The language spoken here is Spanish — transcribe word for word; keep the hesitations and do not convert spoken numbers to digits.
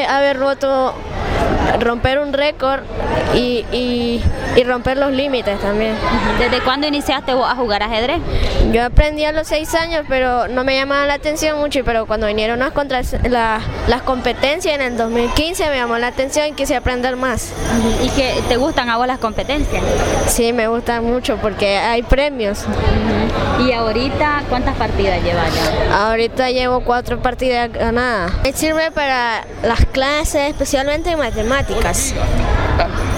fue haber roto, romper un récord y, y, y romper los límites también. ¿Desde cuándo iniciaste vos a jugar ajedrez? Yo aprendí a los seis años, pero no me llamaba la atención mucho, pero cuando vinieron las, contra, la, las competencias en el dos mil quince me llamó la atención y quise aprender más. ¿Y que te gustan a vos las competencias? Sí, me gustan mucho porque hay premios. ¿Y ahorita cuántas partidas llevas ya? Ahorita llevo cuatro partidas ganadas. Me sirve para las clases, especialmente en matemáticas.